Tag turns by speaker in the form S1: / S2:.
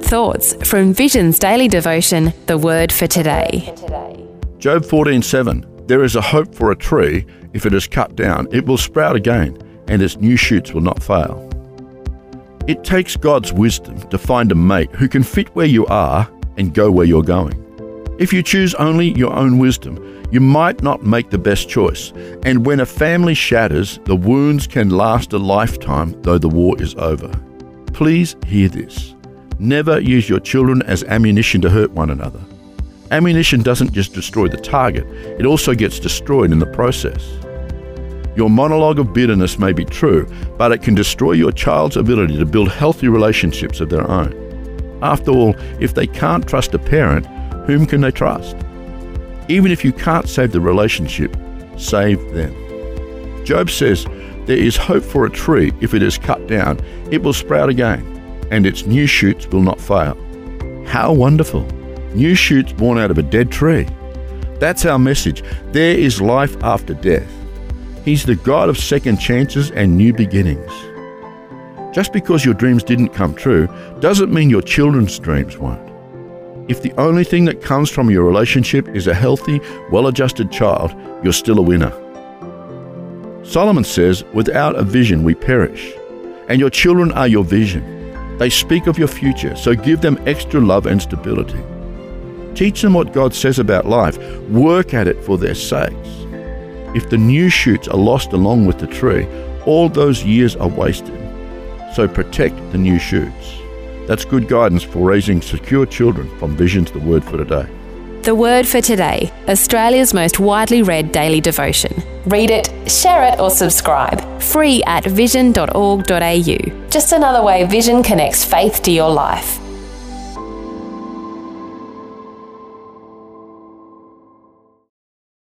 S1: good thoughts from Vision's daily devotion, The Word for Today.
S2: Job 14:7. There is a hope for a tree. If it is cut down, it will sprout again, and its new shoots will not fail. It takes God's wisdom to find a mate who can fit where you are and go where you're going. If you choose only your own wisdom, you might not make the best choice. And when a family shatters, the wounds can last a lifetime, though the war is over. Please hear this. Never use your children as ammunition to hurt one another. Ammunition doesn't just destroy the target, it also gets destroyed in the process. Your monologue of bitterness may be true, but it can destroy your child's ability to build healthy relationships of their own. After all, if they can't trust a parent, whom can they trust? Even if you can't save the relationship, save them. Job says, there is hope for a tree. If it is cut down, it will sprout again, and its new shoots will not fail. How wonderful! New shoots born out of a dead tree. That's our message. There is life after death. He's the God of second chances and new beginnings. Just because your dreams didn't come true doesn't mean your children's dreams won't. If the only thing that comes from your relationship is a healthy, well-adjusted child, you're still a winner. Solomon says, without a vision we perish, and your children are your vision. They speak of your future, so give them extra love and stability. Teach them what God says about life. Work at it for their sakes. If the new shoots are lost along with the tree, all those years are wasted. So protect the new shoots. That's good guidance for raising secure children from Vision's The Word for Today.
S1: The Word for Today, Australia's most widely read daily devotion. Read it, share it or subscribe. Free at vision.org.au. Just another way Vision connects faith to your life.